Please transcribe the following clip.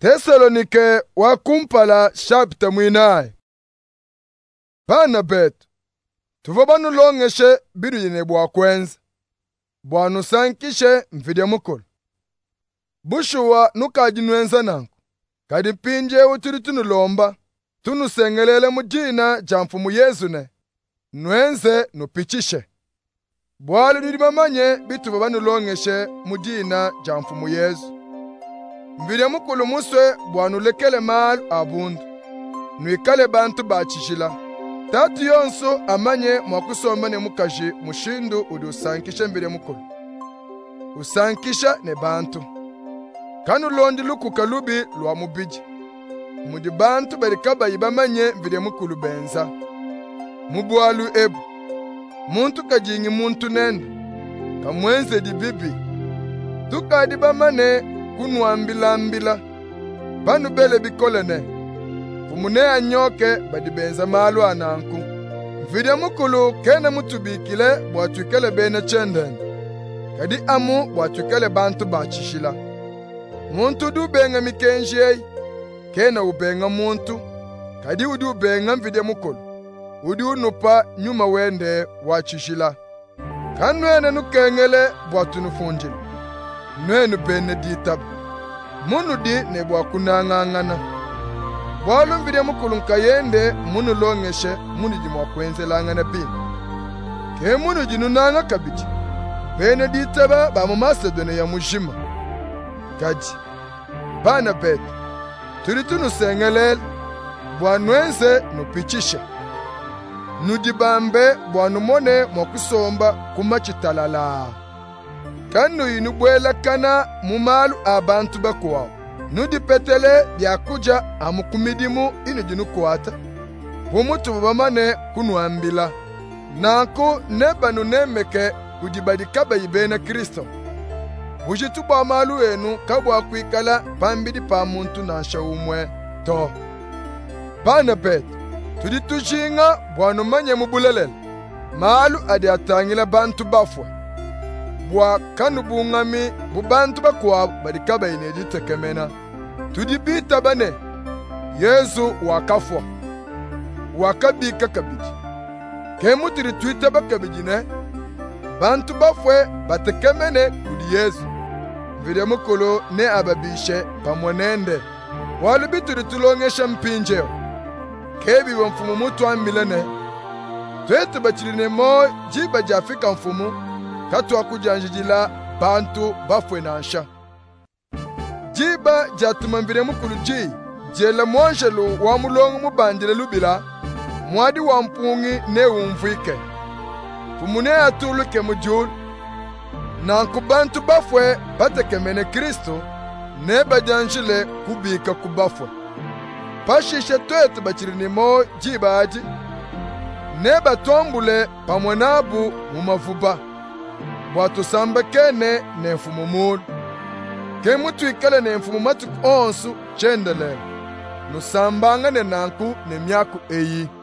Tesalonike wa kumpala chapter mwinaye. Bana betu, tuvo banu longeshe bidu yine bwa kwenza. Bwanu sankishe mvidya mukulu. Bushuwa nukajinwenza nanku. Kadi pinje utiri tunulomba. Tunusengelele mujina jamfumu Yesu ne. Nwenze nupichishe. Bwali nudimamanye bituvo banu longeshe mujina jamfumu Yesu. Mvidya mukulu muswe bwanu lekele malu abundu. Nwikale bantu bachishila. Tatu yonso amanye mwakusomba ne mukaji mushindu udi usankishe mvidya mukulu. Usankisha ne bantu. Kanu londi lukuka lubi lwa mubiji. Mudi bantu barikaba yibamanye mvidya mukulu benza. Mubwalu ebu. Muntu kajingi muntu nende. Kamwenze di bibi. Tukadi bamane kunwambila banu bele bikolene fumune anyoke badibenza malu ananku mvidya mukulu kene mutubikile bwatwikele bene chendene kadi amu bwatwikele bantu bachishila muntu dubenga mikenjei kene ubenga muntu kadi udi ubenga mvidya mukulu udi unupa nyuma wende wachishila kanwene nukengele bwatunufunjila nwenu bene ditabu munu di ne bwa kunangangana bwalu mvidya mukulu nkayende munu longeshe munu jimwa kwenzelangana bin ke munu jinunanga kabiji bene ditaba ba mu Masedone ya mujima kaji bana betu turi tunusengelele bwa nwenze nupichisha nudibambe bwa numone mwakusomba kumachitalala kanu inubwela kana mumalu abantu bakuwao. Nudi petele byakuja amukumidimu inu jinukwata. Humutu bamane kunuambila. Nanku nebanu nemeke kujibadikaba yibena Kristo. Bujitu bwa malu enu kabwa kuikala pambidi pa muntu nansha umwe to. Bana betu, tuditujinga bwanu manye mubulelele. Malu adi atangila bantu bafwa. Bwa kanu bungami bubantu bakwabo barikaba inedi tekemena tudibita bane Yesu wakafwa wakabika kabiji kemutiri twita bakabiji ne bantu bafwe batekemene kudi Yesu mvidya mukulu ne ababishe pamwenende walubitiri tulongesha mpinjeo kebi mfumu mutu amilene twete bachirine mo jiba jafika mfumu katu akujanjijila bantu bafwe nansha. Jiba jatuma mvidya mukulu ji, jela mwanshelu wa mulongo mubandile lubila, mwadi wa mpungi ne umvwike. Fumune atuluke mujulu, nanku bantu bafwe batekemene Kristo, ne bajanjile kubika kubafwe. Pashishe twete bachirinimo jiba aji, ne batombule pamwenabu mumavuba. Bwatusamba kene ne mfumu mulu. Ke mutu ikale ne mfumu matuku onsu chendelele. Nusambanga ne nanku ne myaku eyi.